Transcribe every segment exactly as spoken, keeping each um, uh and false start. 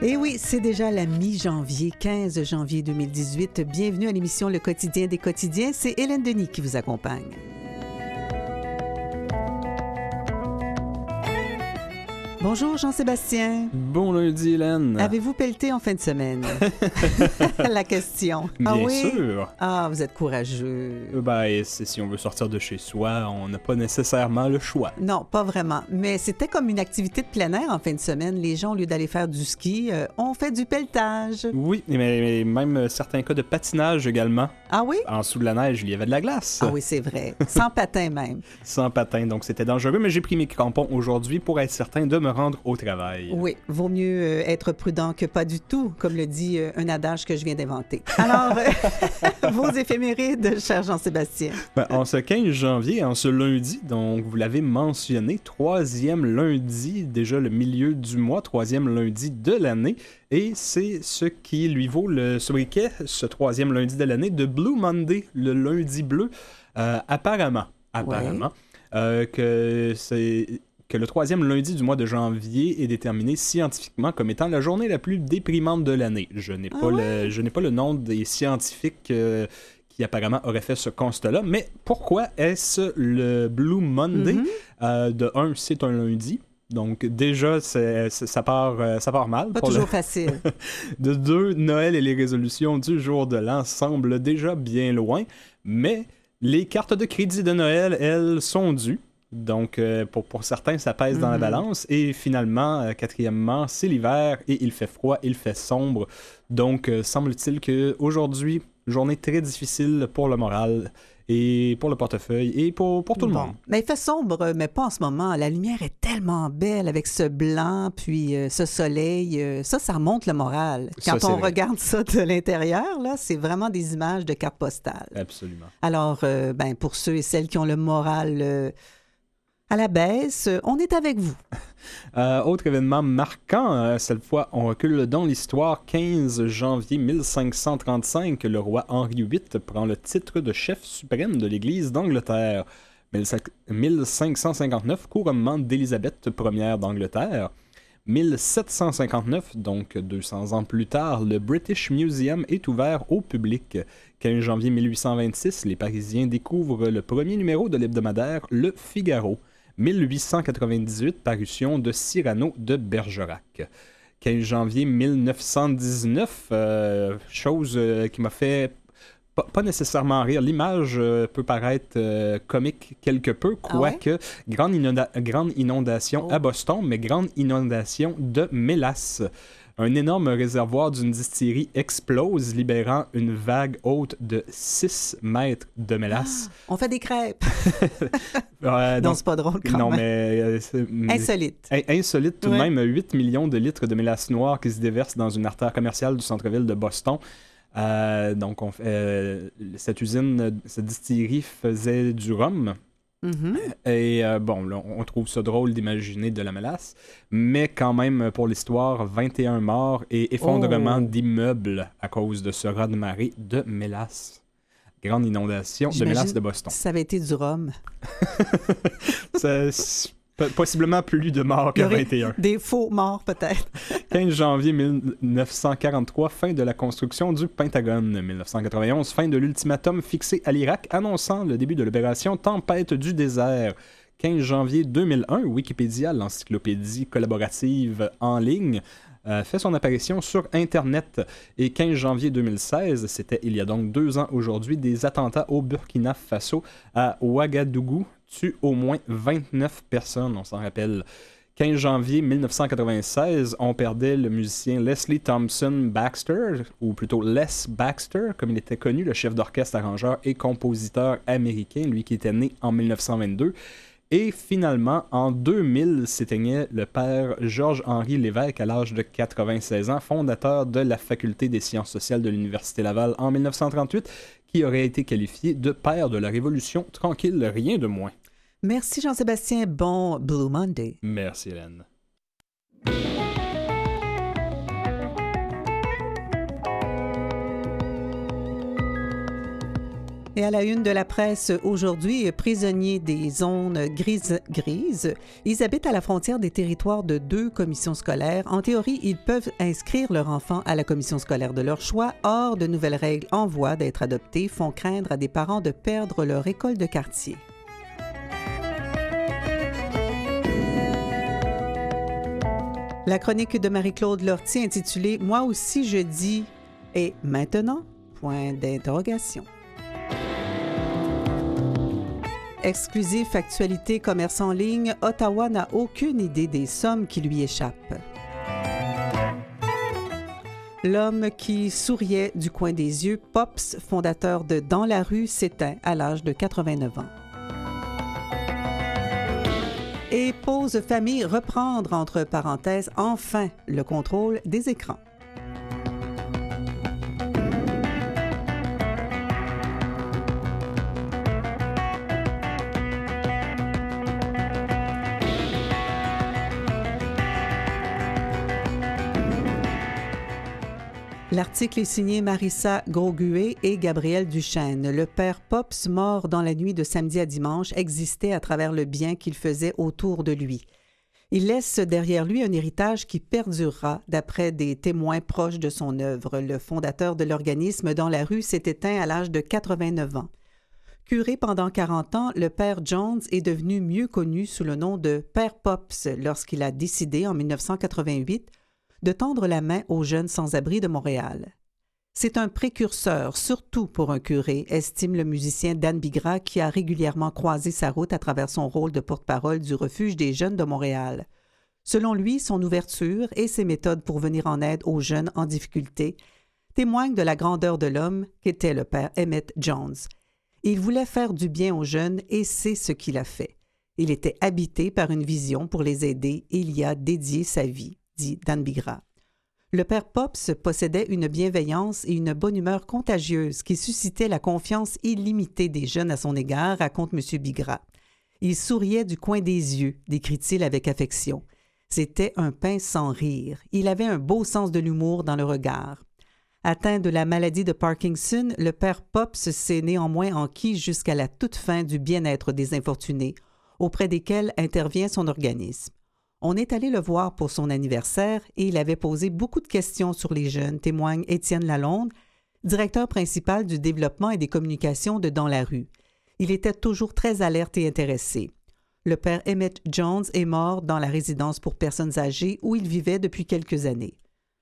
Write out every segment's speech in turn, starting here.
Et oui, c'est déjà la mi-janvier, quinze janvier deux mille dix-huit. Bienvenue à l'émission Le Quotidien des quotidiens. C'est Hélène Denis qui vous accompagne. Bonjour Jean-Sébastien. Bon lundi, Hélène. Avez-vous pelleté en fin de semaine? La question. Bien ah oui? sûr. Ah, vous êtes courageux. Ben, c'est, si on veut sortir de chez soi, on n'a pas nécessairement le choix. Non, pas vraiment. Mais c'était comme une activité de plein air en fin de semaine. Les gens, au lieu d'aller faire du ski, euh, ont fait du pelletage. Oui, mais, mais même certains cas de patinage également. Ah oui? En dessous de la neige, il y avait de la glace. Ah oui, c'est vrai. Sans patin même. Sans patin, donc c'était dangereux, mais j'ai pris mes crampons aujourd'hui pour être certain de me rendre au travail. Oui, vaut mieux euh, être prudent que pas du tout, comme le dit euh, un adage que je viens d'inventer. Alors, euh, vos éphémérides, cher Jean-Sébastien. Ben, en ce quinze janvier, en ce lundi, donc vous l'avez mentionné, troisième lundi, déjà le milieu du mois, troisième lundi de l'année, et c'est ce qui lui vaut le sobriquet, ce troisième lundi de l'année, de Blue Monday, le lundi bleu, euh, apparemment, apparemment, ouais. euh, que c'est... que le troisième lundi du mois de janvier est déterminé scientifiquement comme étant la journée la plus déprimante de l'année. Je n'ai pas, ah ouais? le, je n'ai pas le nom des scientifiques euh, qui apparemment auraient fait ce constat-là, mais pourquoi est-ce le Blue Monday? Mm-hmm. Euh, de un, c'est un lundi. Donc déjà, c'est, c'est, ça, part, euh, ça part mal. Pas toujours le... facile. De deux, Noël et les résolutions du jour de l'an semblent déjà bien loin, mais les cartes de crédit de Noël, elles, sont dues. Donc, euh, pour, pour certains, ça pèse mm-hmm. dans la balance. Et finalement, euh, quatrièmement, c'est l'hiver et il fait froid, il fait sombre. Donc, euh, semble-t-il qu'aujourd'hui, journée très difficile pour le moral et pour le portefeuille et pour, pour tout bon. le monde. Mais il fait sombre, mais pas en ce moment. La lumière est tellement belle avec ce blanc, puis euh, ce soleil. Euh, ça, ça remonte le moral. Quand ça, on vrai. regarde ça de l'intérieur, là, c'est vraiment des images de cartes postales. Absolument. Alors, euh, ben, pour ceux et celles qui ont le moral... Euh, à la baisse, on est avec vous. Euh, autre événement marquant, euh, cette fois, on recule dans l'histoire. quinze janvier mille cinq cent trente-cinq, le roi Henri huit prend le titre de chef suprême de l'Église d'Angleterre. mille cinq cent cinquante-neuf, couronnement d'Élisabeth première d'Angleterre. mille sept cent cinquante-neuf, donc deux cents ans plus tard, le British Museum est ouvert au public. quinze janvier mille huit cent vingt-six, les Parisiens découvrent le premier numéro de l'hebdomadaire Le Figaro. mille huit cent quatre-vingt-dix-huit, parution de Cyrano de Bergerac. quinze janvier mille neuf cent dix-neuf, euh, chose euh, qui m'a fait pas, pas nécessairement rire. L'image euh, peut paraître euh, comique quelque peu, quoique ah ouais? grande, inonda- grande inondation oh. à Boston, mais grande inondation de mélasse. Un énorme réservoir d'une distillerie explose, libérant une vague haute de six mètres de mélasse. Ah, on fait des crêpes! euh, non, c'est pas drôle quand non, même. mais... Euh, c'est, insolite. In- insolite tout ouais. de même. huit millions de litres de mélasse noire qui se déversent dans une artère commerciale du centre-ville de Boston. Euh, donc, on, euh, cette usine, cette distillerie faisait du rhum. Mm-hmm. Et euh, bon, là, on trouve ça drôle d'imaginer de la mélasse, mais quand même, pour l'histoire, vingt et un morts et effondrement oh. d'immeubles à cause de ce raz-de-marée de mélasse. Grande inondation J'imagine de mélasse de Boston. Ça avait été du rhum. ça, possiblement plus de morts que vingt et un. Des faux morts, peut-être. quinze janvier mille neuf cent quarante-trois, fin de la construction du Pentagone. dix-neuf cent quatre-vingt-onze, fin de l'ultimatum fixé à l'Irak, annonçant le début de l'opération Tempête du désert. quinze janvier deux mille un, Wikipédia, l'encyclopédie collaborative en ligne, euh, fait son apparition sur Internet. Et quinze janvier deux mille seize, c'était il y a donc deux ans aujourd'hui, des attentats au Burkina Faso, à Ouagadougou, tuent au moins vingt-neuf personnes, on s'en rappelle. quinze janvier mille neuf cent quatre-vingt-seize, on perdait le musicien Leslie Thompson Baxter, ou plutôt Les Baxter, comme il était connu, le chef d'orchestre, arrangeur et compositeur américain, lui qui était né en mille neuf cent vingt-deux. Et finalement, en deux mille, s'éteignait le père Georges-Henri Lévesque à l'âge de quatre-vingt-seize ans, fondateur de la Faculté des sciences sociales de l'Université Laval en mille neuf cent trente-huit, qui aurait été qualifié de père de la Révolution tranquille, rien de moins. Merci Jean-Sébastien, bon Blue Monday. Merci Hélène. Et à la une de la presse aujourd'hui, prisonniers des zones grises, grises, ils habitent à la frontière des territoires de deux commissions scolaires. En théorie, ils peuvent inscrire leur enfant à la commission scolaire de leur choix. Or, de nouvelles règles en voie d'être adoptées font craindre à des parents de perdre leur école de quartier. La chronique de Marie-Claude Lortie intitulée « Moi aussi je dis et maintenant ?» point d'interrogation. Exclusif actualité commerce en ligne, Ottawa n'a aucune idée des sommes qui lui échappent. L'homme qui souriait du coin des yeux, Pops, fondateur de Dans la rue, s'éteint à l'âge de quatre-vingt-neuf ans. Et pause famille, reprendre entre parenthèses enfin le contrôle des écrans. L'article est signé Marissa Grosguet et Gabriel Duchesne. Le père Pops, mort dans la nuit de samedi à dimanche, existait à travers le bien qu'il faisait autour de lui. Il laisse derrière lui un héritage qui perdurera, d'après des témoins proches de son œuvre. Le fondateur de l'organisme Dans la rue s'est éteint à l'âge de quatre-vingt-neuf ans. Curé pendant quarante ans, le père Jones est devenu mieux connu sous le nom de Père Pops lorsqu'il a décidé, en mille neuf cent quatre-vingt-huit, de tendre la main aux jeunes sans-abri de Montréal. C'est un précurseur, surtout pour un curé, estime le musicien Dan Bigra, qui a régulièrement croisé sa route à travers son rôle de porte-parole du Refuge des jeunes de Montréal. Selon lui, son ouverture et ses méthodes pour venir en aide aux jeunes en difficulté témoignent de la grandeur de l'homme qu'était le père Emmett Jones. Il voulait faire du bien aux jeunes et c'est ce qu'il a fait. Il était habité par une vision pour les aider et il y a dédié sa vie, dit Dan Bigra. Le père Pops possédait une bienveillance et une bonne humeur contagieuse qui suscitait la confiance illimitée des jeunes à son égard, raconte M. Bigra. Il souriait du coin des yeux, décrit-il avec affection. C'était un pain sans rire. Il avait un beau sens de l'humour dans le regard. Atteint de la maladie de Parkinson, le père Pops s'est néanmoins enquis jusqu'à la toute fin du bien-être des infortunés, auprès desquels intervient son organisme. On est allé le voir pour son anniversaire et il avait posé beaucoup de questions sur les jeunes, témoigne Étienne Lalonde, directeur principal du développement et des communications de Dans la rue. Il était toujours très alerte et intéressé. Le père Emmett Jones est mort dans la résidence pour personnes âgées où il vivait depuis quelques années.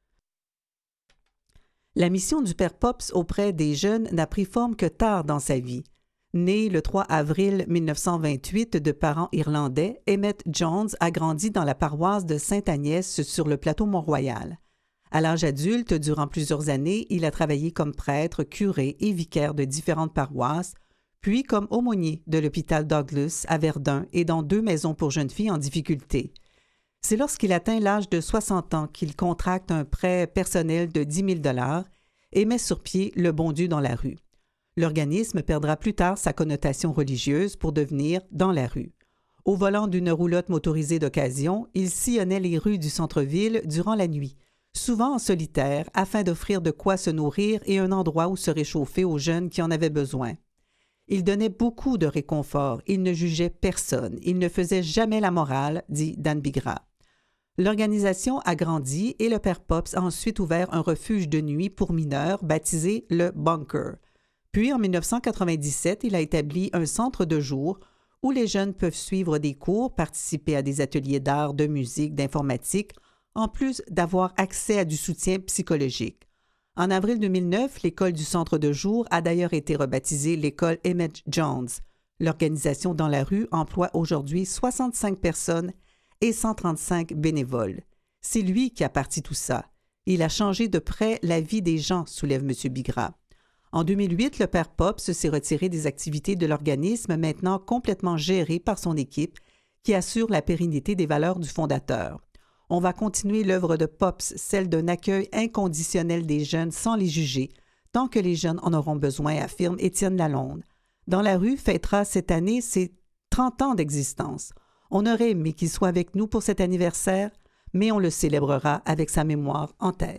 La mission du père Pops auprès des jeunes n'a pris forme que tard dans sa vie. Né le trois avril mille neuf cent vingt-huit de parents irlandais, Emmett Jones a grandi dans la paroisse de Sainte-Agnès sur le plateau Mont-Royal. À l'âge adulte, durant plusieurs années, il a travaillé comme prêtre, curé et vicaire de différentes paroisses, puis comme aumônier de l'hôpital Douglas à Verdun et dans deux maisons pour jeunes filles en difficulté. C'est lorsqu'il atteint l'âge de soixante ans qu'il contracte un prêt personnel de dix mille dollars et met sur pied le Bon Dieu dans la rue. L'organisme perdra plus tard sa connotation religieuse pour devenir Dans la rue. Au volant d'une roulotte motorisée d'occasion, il sillonnait les rues du centre-ville durant la nuit, souvent en solitaire, afin d'offrir de quoi se nourrir et un endroit où se réchauffer aux jeunes qui en avaient besoin. Il donnait beaucoup de réconfort, il ne jugeait personne, il ne faisait jamais la morale, dit Dan Bigra. L'organisation a grandi et le père Pops a ensuite ouvert un refuge de nuit pour mineurs baptisé le Bunker. Puis, en mille neuf cent quatre-vingt-dix-sept, il a établi un centre de jour où les jeunes peuvent suivre des cours, participer à des ateliers d'art, de musique, d'informatique, en plus d'avoir accès à du soutien psychologique. En avril deux mille neuf, l'école du centre de jour a d'ailleurs été rebaptisée l'école Emmett Jones. L'organisation Dans la rue emploie aujourd'hui soixante-cinq personnes et cent trente-cinq bénévoles. C'est lui qui a parti tout ça. Il a changé de près la vie des gens, soulève M. Bigra. En deux mille huit, le père Pops s'est retiré des activités de l'organisme, maintenant complètement géré par son équipe, qui assure la pérennité des valeurs du fondateur. On va continuer l'œuvre de Pops, celle d'un accueil inconditionnel des jeunes sans les juger, tant que les jeunes en auront besoin, affirme Étienne Lalonde. Dans la rue fêtera cette année ses trente ans d'existence. On aurait aimé qu'il soit avec nous pour cet anniversaire, mais on le célébrera avec sa mémoire en tête.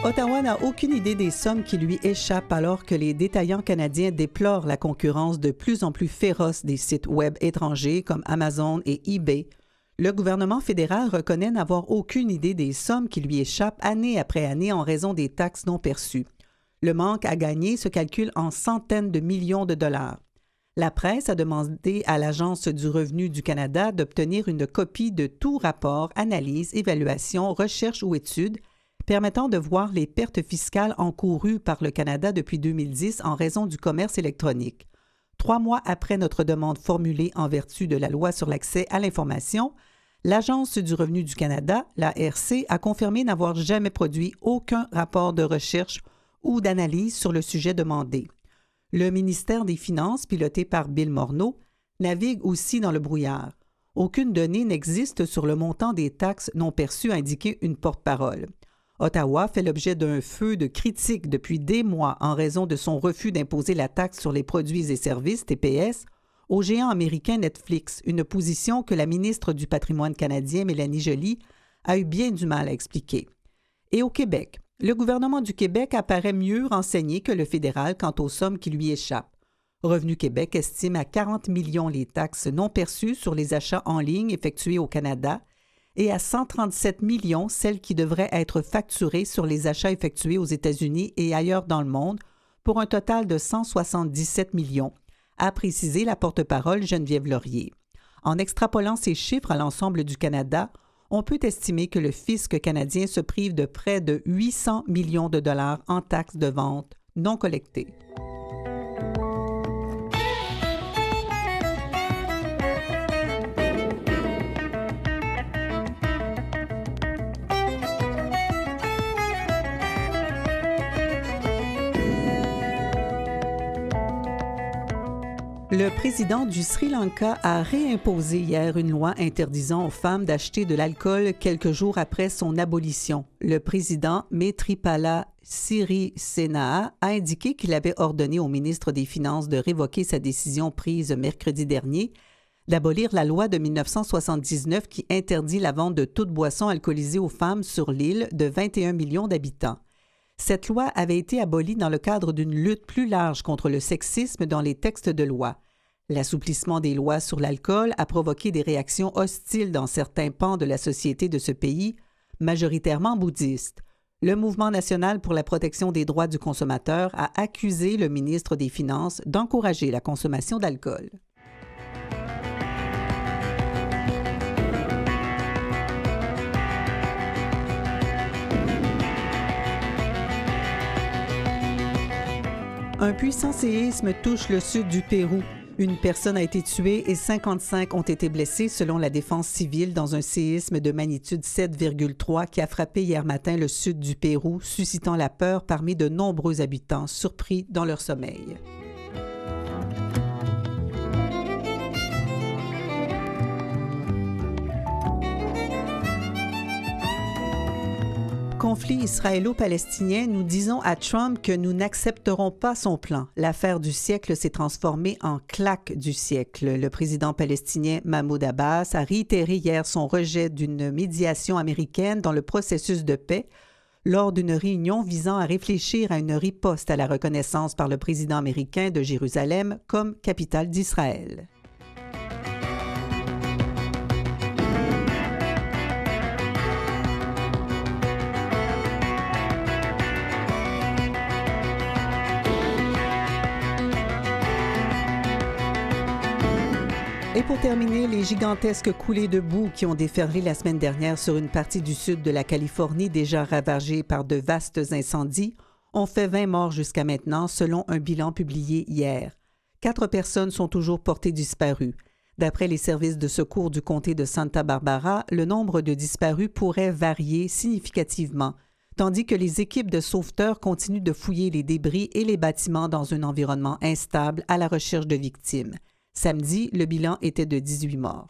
Ottawa n'a aucune idée des sommes qui lui échappent alors que les détaillants canadiens déplorent la concurrence de plus en plus féroce des sites web étrangers comme Amazon et eBay. Le gouvernement fédéral reconnaît n'avoir aucune idée des sommes qui lui échappent année après année en raison des taxes non perçues. Le manque à gagner se calcule en centaines de millions de dollars. La presse a demandé à l'Agence du revenu du Canada d'obtenir une copie de tout rapport, analyse, évaluation, recherche ou étude permettant de voir les pertes fiscales encourues par le Canada depuis deux mille dix en raison du commerce électronique. Trois mois après notre demande formulée en vertu de la Loi sur l'accès à l'information, l'Agence du revenu du Canada, la A R C, a confirmé n'avoir jamais produit aucun rapport de recherche ou d'analyse sur le sujet demandé. Le ministère des Finances, piloté par Bill Morneau, navigue aussi dans le brouillard. Aucune donnée n'existe sur le montant des taxes non perçues, a indiqué une porte-parole. Ottawa fait l'objet d'un feu de critiques depuis des mois en raison de son refus d'imposer la taxe sur les produits et services, T P S, au géant américain Netflix, une position que la ministre du Patrimoine canadien, Mélanie Joly, a eu bien du mal à expliquer. Et au Québec, le gouvernement du Québec apparaît mieux renseigné que le fédéral quant aux sommes qui lui échappent. Revenu Québec estime à quarante millions les taxes non perçues sur les achats en ligne effectués au Canada et à cent trente-sept millions celles qui devraient être facturées sur les achats effectués aux États-Unis et ailleurs dans le monde, pour un total de cent soixante-dix-sept millions, a précisé la porte-parole Geneviève Laurier. En extrapolant ces chiffres à l'ensemble du Canada, on peut estimer que le fisc canadien se prive de près de huit cents millions de dollars en taxes de vente non collectées. Le président du Sri Lanka a réimposé hier une loi interdisant aux femmes d'acheter de l'alcool quelques jours après son abolition. Le président Maithripala Sirisena a indiqué qu'il avait ordonné au ministre des Finances de révoquer sa décision prise mercredi dernier d'abolir la loi de dix-neuf cent soixante-dix-neuf qui interdit la vente de toute boisson alcoolisée aux femmes sur l'île de vingt et un millions d'habitants. Cette loi avait été abolie dans le cadre d'une lutte plus large contre le sexisme dans les textes de loi. L'assouplissement des lois sur l'alcool a provoqué des réactions hostiles dans certains pans de la société de ce pays, majoritairement bouddhistes. Le Mouvement national pour la protection des droits du consommateur a accusé le ministre des Finances d'encourager la consommation d'alcool. Un puissant séisme touche le sud du Pérou. Une personne a été tuée et cinquante-cinq ont été blessés selon la défense civile dans un séisme de magnitude sept virgule trois qui a frappé hier matin le sud du Pérou, suscitant la peur parmi de nombreux habitants surpris dans leur sommeil. Conflit israélo-palestinien, nous disons à Trump que nous n'accepterons pas son plan. L'affaire du siècle s'est transformée en claque du siècle. Le président palestinien Mahmoud Abbas a réitéré hier son rejet d'une médiation américaine dans le processus de paix lors d'une réunion visant à réfléchir à une riposte à la reconnaissance par le président américain de Jérusalem comme capitale d'Israël. Et pour terminer, les gigantesques coulées de boue qui ont déferlé la semaine dernière sur une partie du sud de la Californie déjà ravagée par de vastes incendies ont fait vingt morts jusqu'à maintenant, selon un bilan publié hier. Quatre personnes sont toujours portées disparues. D'après les services de secours du comté de Santa Barbara, le nombre de disparus pourrait varier significativement, tandis que les équipes de sauveteurs continuent de fouiller les débris et les bâtiments dans un environnement instable à la recherche de victimes. Samedi, le bilan était de dix-huit morts.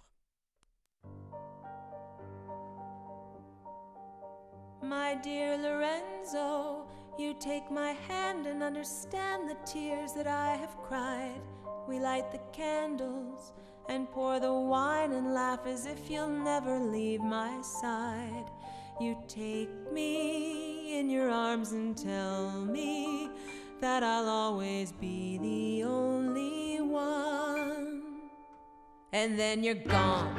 My dear Lorenzo, you take my hand and understand the tears that I have cried. We light the candles and pour the wine and laugh as if you'll never leave my side. you take me in your arms and tell me that I'll always be the only one. And then you're gone.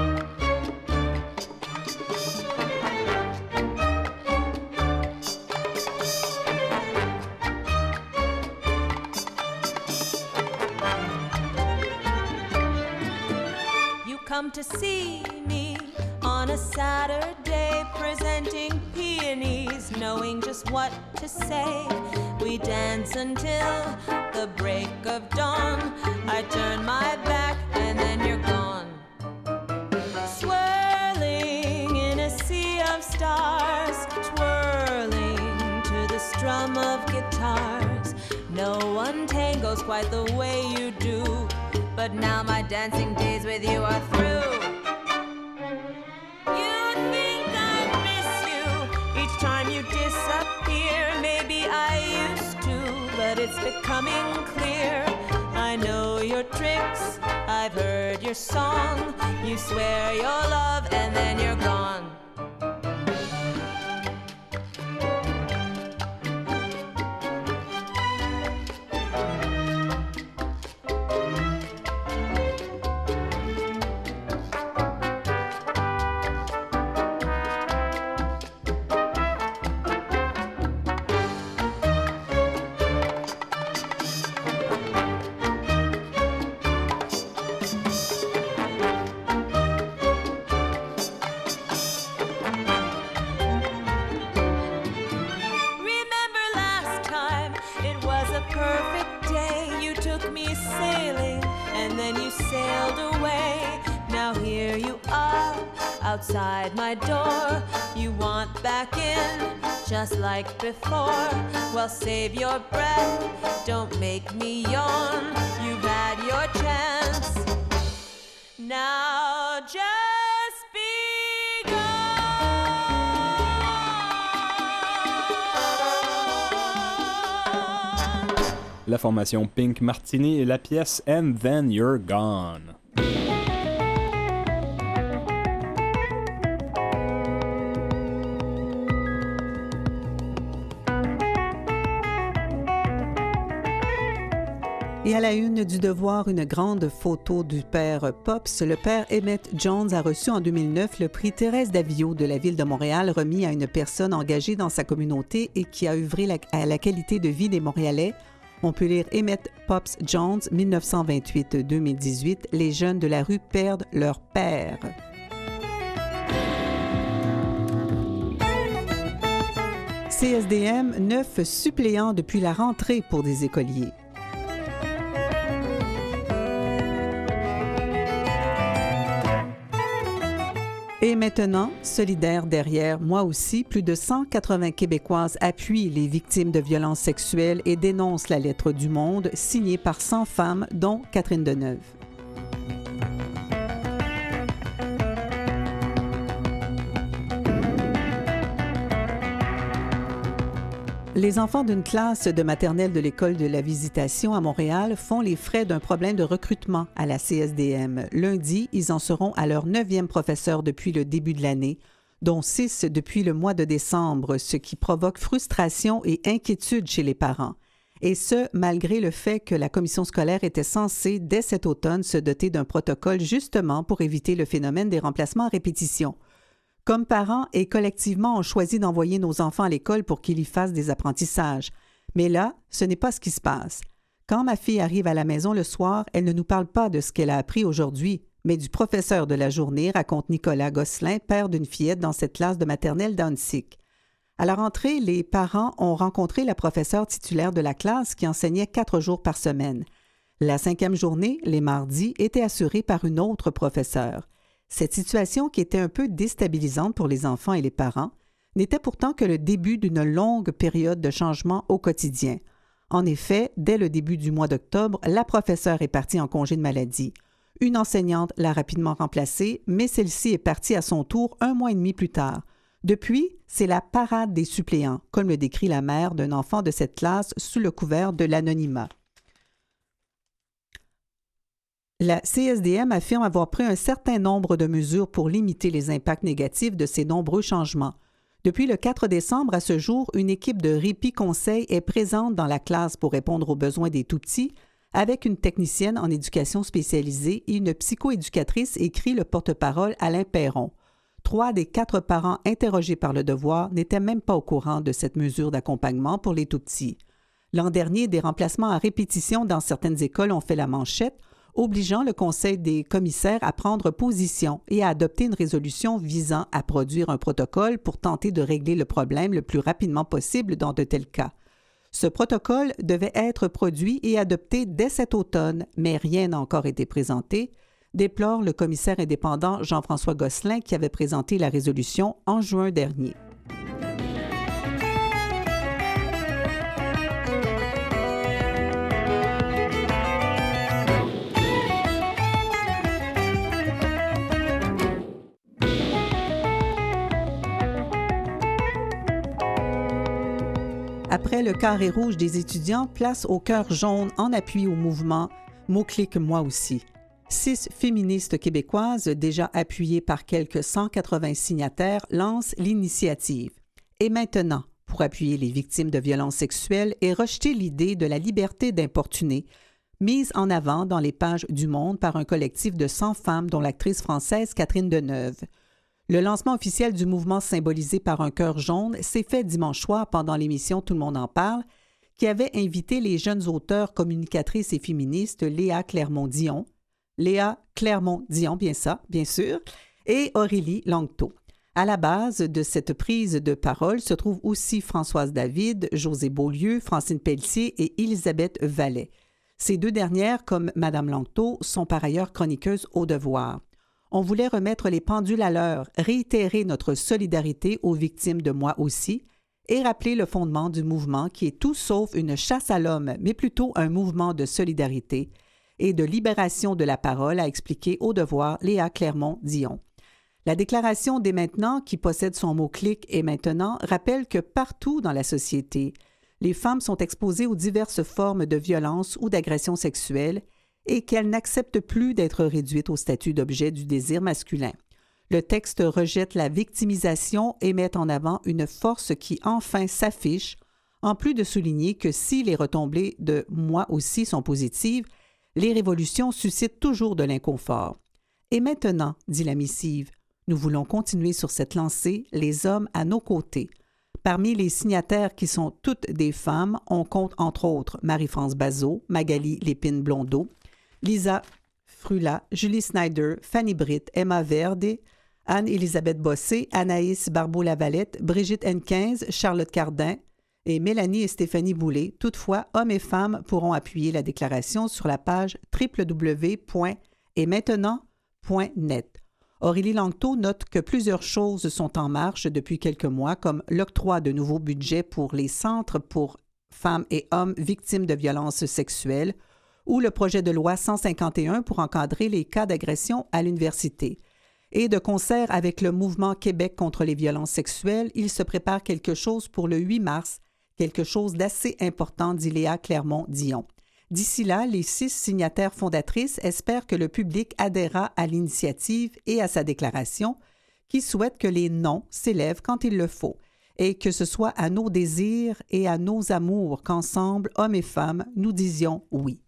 You come to see me on a Saturday, presenting peonies, knowing just what to say. We dance until the break of dawn. I turn my back and then you're gone. Swirling in a sea of stars, twirling to the strum of guitars. No one tangles quite the way you do, but now my dancing days with you are through. You think I miss you each time you disappear. Maybe I used to, but it's becoming clear. I know your tricks, I've heard your song. You swear your love and then you're gone. Outside my door, you want back in, just like before. Well, save your breath, don't make me yawn. You've had your chance, now just be gone. La formation Pink Martini et la pièce And Then You're Gone. Et à la une du Devoir, une grande photo du père Pops. Le père Emmett Jones a reçu en deux mille neuf le prix Thérèse Davio de la Ville de Montréal, remis à une personne engagée dans sa communauté et qui a œuvré la, à la qualité de vie des Montréalais. On peut lire Emmett Pops Jones, dix-neuf cent vingt-huit à deux mille dix-huit. Les jeunes de la rue perdent leur père. C S D M, neuf suppléants depuis la rentrée pour des écoliers. Et maintenant, solidaire derrière Moi aussi, plus de cent quatre-vingts Québécoises appuient les victimes de violences sexuelles et dénoncent la lettre du Monde, signée par cent femmes, dont Catherine Deneuve. Les enfants d'une classe de maternelle de l'École de la Visitation à Montréal font les frais d'un problème de recrutement à la C S D M. Lundi, ils en seront à leur neuvième professeur depuis le début de l'année, dont six depuis le mois de décembre, ce qui provoque frustration et inquiétude chez les parents. Et ce, malgré le fait que la commission scolaire était censée, dès cet automne, se doter d'un protocole justement pour éviter le phénomène des remplacements à répétition. Comme parents et collectivement, on choisit d'envoyer nos enfants à l'école pour qu'ils y fassent des apprentissages. Mais là, ce n'est pas ce qui se passe. Quand ma fille arrive à la maison le soir, elle ne nous parle pas de ce qu'elle a appris aujourd'hui, mais du professeur de la journée, raconte Nicolas Gosselin, père d'une fillette dans cette classe de maternelle d'Annecy. À la rentrée, les parents ont rencontré la professeure titulaire de la classe qui enseignait quatre jours par semaine. La cinquième journée, les mardis, était assurée par une autre professeure. Cette situation, qui était un peu déstabilisante pour les enfants et les parents, n'était pourtant que le début d'une longue période de changement au quotidien. En effet, dès le début du mois d'octobre, la professeure est partie en congé de maladie. Une enseignante l'a rapidement remplacée, mais celle-ci est partie à son tour un mois et demi plus tard. Depuis, c'est la parade des suppléants, comme le décrit la mère d'un enfant de cette classe sous le couvert de l'anonymat. La C S D M affirme avoir pris un certain nombre de mesures pour limiter les impacts négatifs de ces nombreux changements. Depuis le quatre décembre à ce jour, une équipe de répit conseil est présente dans la classe pour répondre aux besoins des tout-petits, avec une technicienne en éducation spécialisée et une psychoéducatrice, écrit le porte-parole Alain Perron. Trois des quatre parents interrogés par le Devoir n'étaient même pas au courant de cette mesure d'accompagnement pour les tout-petits. L'an dernier, des remplacements à répétition dans certaines écoles ont fait la manchette, obligeant le Conseil des commissaires à prendre position et à adopter une résolution visant à produire un protocole pour tenter de régler le problème le plus rapidement possible dans de tels cas. Ce protocole devait être produit et adopté dès cet automne, mais rien n'a encore été présenté, déplore le commissaire indépendant Jean-François Gosselin qui avait présenté la résolution en juin dernier. Après le carré rouge des étudiants, place au cœur jaune en appui au mouvement « Mot-clic moi aussi ». Six féministes québécoises, déjà appuyées par quelques cent quatre-vingts signataires, lancent l'initiative. Et maintenant, pour appuyer les victimes de violences sexuelles et rejeter l'idée de la liberté d'importuner, mise en avant dans les pages du Monde par un collectif de cent femmes dont l'actrice française Catherine Deneuve. Le lancement officiel du mouvement symbolisé par un cœur jaune s'est fait dimanche soir pendant l'émission Tout le monde en parle, qui avait invité les jeunes auteurs, communicatrices et féministes Léa Clermont-Dion, Léa Clermont-Dion, bien ça, bien sûr, et Aurélie Langto. À la base de cette prise de parole se trouvent aussi Françoise David, José Beaulieu, Francine Pelletier et Elisabeth Vallet. Ces deux dernières, comme Madame Langto, sont par ailleurs chroniqueuses au Devoir. On voulait remettre les pendules à l'heure, réitérer notre solidarité aux victimes de Moi aussi et rappeler le fondement du mouvement qui est tout sauf une chasse à l'homme, mais plutôt un mouvement de solidarité et de libération de la parole, a expliqué au Devoir Léa Clermont-Dion. La déclaration dès maintenant, qui possède son mot-clic et maintenant, rappelle que partout dans la société, les femmes sont exposées aux diverses formes de violence ou d'agression sexuelle et qu'elles n'acceptent plus d'être réduites au statut d'objet du désir masculin. Le texte rejette la victimisation et met en avant une force qui enfin s'affiche, en plus de souligner que si les retombées de « moi aussi » sont positives, les révolutions suscitent toujours de l'inconfort. Et maintenant, dit la missive, nous voulons continuer sur cette lancée, les hommes à nos côtés. Parmi les signataires qui sont toutes des femmes, on compte entre autres Marie-France Bazot, Magali Lépine-Blondeau, Lisa Frula, Julie Snyder, Fanny Britt, Emma Verde, Anne-Élisabeth Bossé, Anaïs Barbeau-Lavalette, Brigitte Henquinze, Charlotte Cardin et Mélanie et Stéphanie Boulay. Toutefois, hommes et femmes pourront appuyer la déclaration sur la page w w w point et maintenant point net. Aurélie Langto note que plusieurs choses sont en marche depuis quelques mois, comme l'octroi de nouveaux budgets pour les centres pour femmes et hommes victimes de violences sexuelles ou le projet de loi cent cinquante et un pour encadrer les cas d'agression à l'université. Et de concert avec le mouvement Québec contre les violences sexuelles, il se prépare quelque chose pour le huit mars, quelque chose d'assez important, dit Léa Clermont-Dion. D'ici là, les six signataires fondatrices espèrent que le public adhérera à l'initiative et à sa déclaration, qui souhaite que les non s'élèvent quand il le faut, et que ce soit à nos désirs et à nos amours qu'ensemble, hommes et femmes, nous disions oui.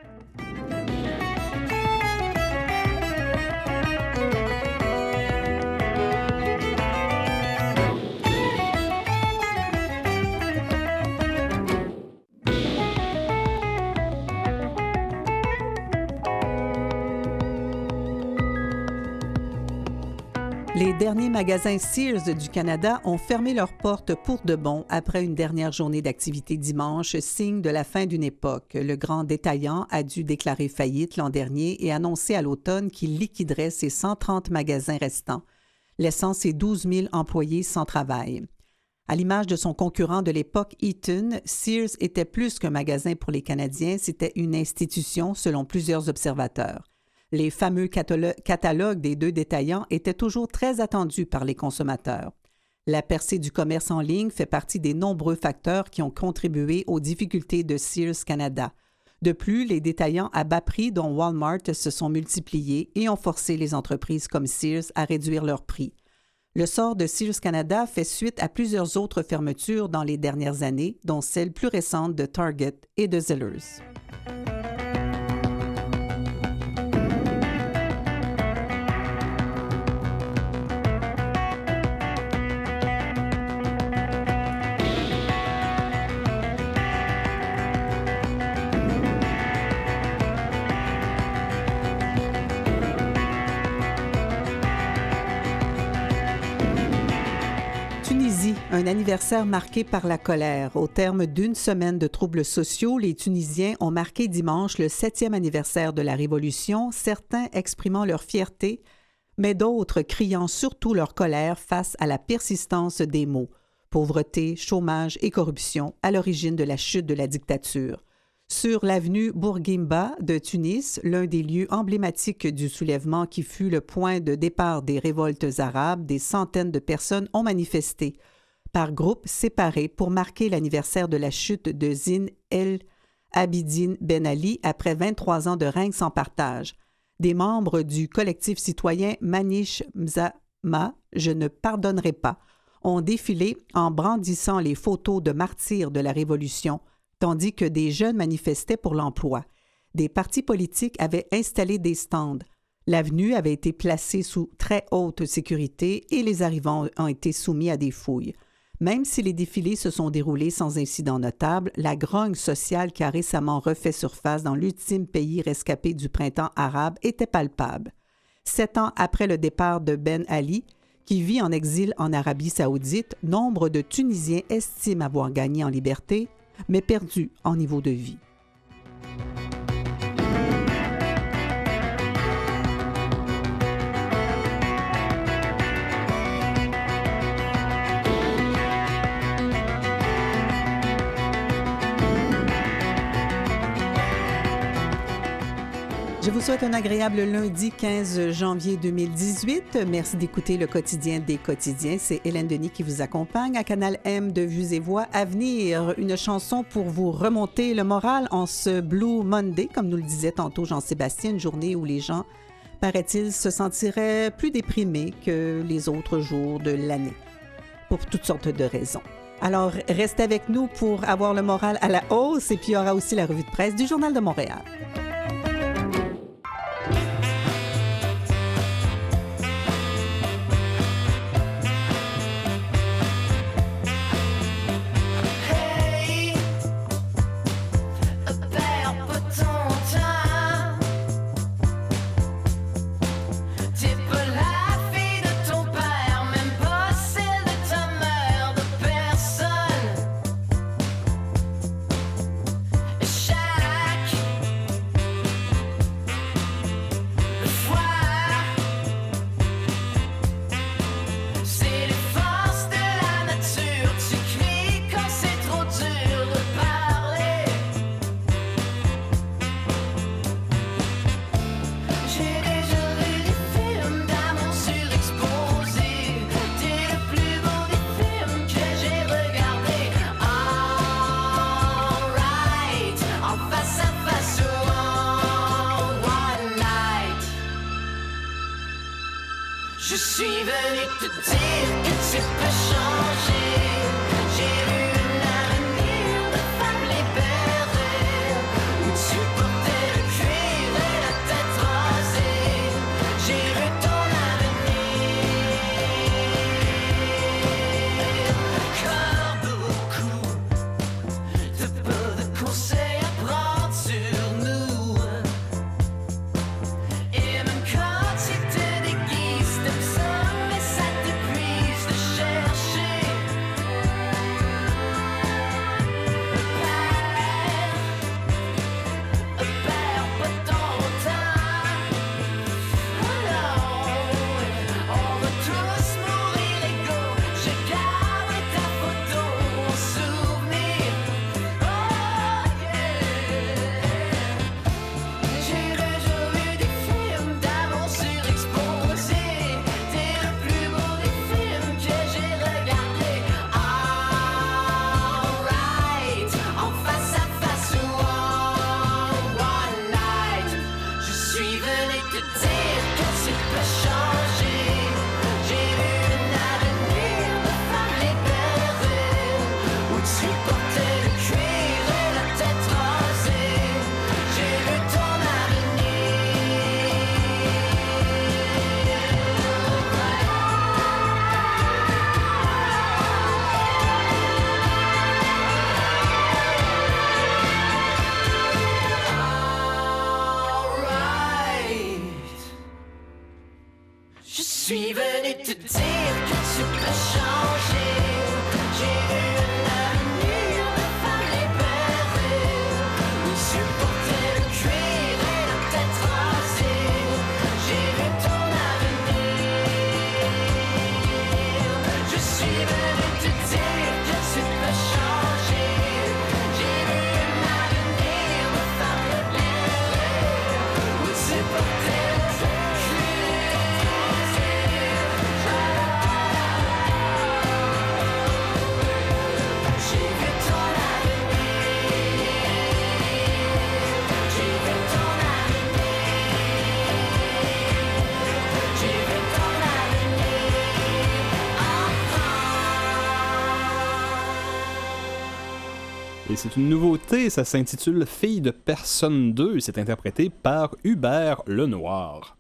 Les derniers magasins Sears du Canada ont fermé leurs portes pour de bon après une dernière journée d'activité dimanche, signe de la fin d'une époque. Le grand détaillant a dû déclarer faillite l'an dernier et annoncer à l'automne qu'il liquiderait ses cent trente magasins restants, laissant ses douze mille employés sans travail. À l'image de son concurrent de l'époque, Eaton, Sears était plus qu'un magasin pour les Canadiens, c'était une institution selon plusieurs observateurs. Les fameux catalogues des deux détaillants étaient toujours très attendus par les consommateurs. La percée du commerce en ligne fait partie des nombreux facteurs qui ont contribué aux difficultés de Sears Canada. De plus, les détaillants à bas prix, dont Walmart, se sont multipliés et ont forcé les entreprises comme Sears à réduire leurs prix. Le sort de Sears Canada fait suite à plusieurs autres fermetures dans les dernières années, dont celle plus récente de Target et de Zellers. Un anniversaire marqué par la colère. Au terme d'une semaine de troubles sociaux, les Tunisiens ont marqué dimanche le septième anniversaire de la Révolution, certains exprimant leur fierté, mais d'autres criant surtout leur colère face à la persistance des maux, pauvreté, chômage et corruption, à l'origine de la chute de la dictature. Sur l'avenue Bourguimba de Tunis, l'un des lieux emblématiques du soulèvement qui fut le point de départ des révoltes arabes, des centaines de personnes ont manifesté par groupes séparés pour marquer l'anniversaire de la chute de Zine El Abidine Ben Ali après vingt-trois ans de règne sans partage. Des membres du collectif citoyen Manish Mzama, Je ne pardonnerai pas, ont défilé en brandissant les photos de martyrs de la Révolution, tandis que des jeunes manifestaient pour l'emploi. Des partis politiques avaient installé des stands. L'avenue avait été placée sous très haute sécurité et les arrivants ont été soumis à des fouilles. Même si les défilés se sont déroulés sans incident notable, la grogne sociale qui a récemment refait surface dans l'ultime pays rescapé du printemps arabe était palpable. Sept ans après le départ de Ben Ali, qui vit en exil en Arabie saoudite, nombre de Tunisiens estiment avoir gagné en liberté, mais perdu en niveau de vie. Je vous souhaite un agréable lundi quinze janvier deux mille dix-huit. Merci d'écouter le quotidien des quotidiens. C'est Hélène Denis qui vous accompagne à Canal M de Vues et Voix. À venir, une chanson pour vous remonter le moral en ce Blue Monday, comme nous le disait tantôt Jean-Sébastien, une journée où les gens, paraît-il, se sentiraient plus déprimés que les autres jours de l'année, pour toutes sortes de raisons. Alors, restez avec nous pour avoir le moral à la hausse et puis il y aura aussi la revue de presse du Journal de Montréal. Je suis venu te dire que tu peux changer. J'ai vu un avenir de femme libérée, où tu portais le cuir et la tête rasée. J'ai vu ton avenir. Car beaucoup de peu de conseils à prendre sur nous. Et même quand tu te déguises, mais ça t'épuise de chercher. suis venu te dire que tu peux changer. J'ai vu un avenir de femmes libérées, où tu portais le cuir et la tête rasée. J'ai vu ton avenir. Je suis venu te dire que tu peux changer. J'ai vu un avenir de femmes libérées, où tu portais le cuir. Et c'est une nouveauté, ça s'intitule Fille de personne deux et c'est interprété par Hubert Lenoir.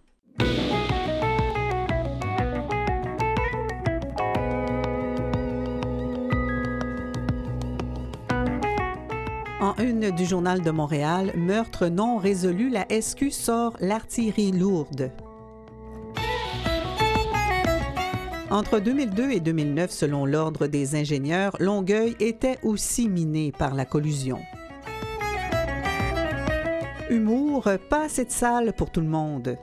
En une du Journal de Montréal, meurtre non résolu, la S Q sort l'artillerie lourde. Entre deux mille deux et deux mille neuf, selon l'Ordre des ingénieurs, Longueuil était aussi miné par la collusion. Humour, pas assez de salle pour tout le monde.